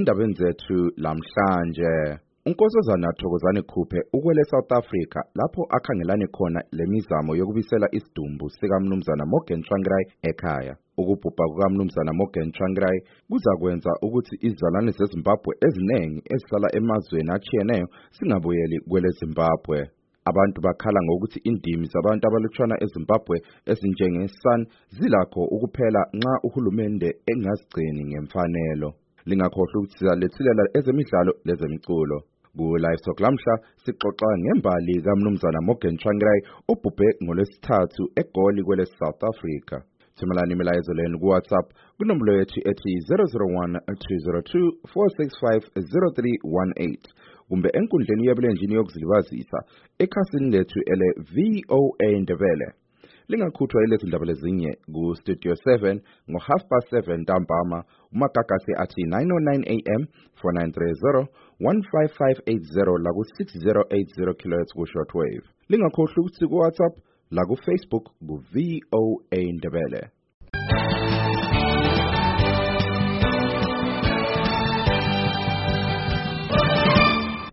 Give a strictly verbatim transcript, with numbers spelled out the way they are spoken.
endabeni zethu lamhlanje. uNkosazana Thokozani Khuphe ukwele South Africa lapho akhangelane khona lemizamo yokubisela isidumbu sika Mnumzana Morgan Tsvangirai ekhaya. Ukubhubha kuka Mnumzana Morgan Tsvangirai kuzakwenza ukuthi izizalwane zeZimbabwe eziningi ezihlala emazweni achiyeneyo singabuyeli kwele Zimbabwe. Abantu bakhala ngokuthi indimi zabantu abalutshwana eZimbabwe ezinjengeSan zilakho ukuphela nxa uhulumende engazigcini ngemfanelo. Lingakhohlwa ukuthi sizalethilela ezemidlalo lezemiculo. Ku-Live Talk lamhla sixoxa ngembali kaMnumzana Morgan Tsvangirai obhubhe ngolwesithathu eGoli kwele South Africa. Thumelani imilayezo lenu ku-WhatsApp kunombolo yethu ethi zero zero one two zero two four six five zero three one eight kumbe enkundleni yebulenjini yokuzilibazisa ekhasini lethu ele V O A Ndebele. Lingakhuthwa ilezi ndaba lezinye ku-Studio seven ngo half past seven ntambama umagagasi athi nine oh nine A M four nine three zero one five five eight zero la ku-six zero eight zero kilohertz ku-shortwave. Lingakhohlwa ukuthi ku-WhatsApp la ku-Facebook ku-V O A Ndebele.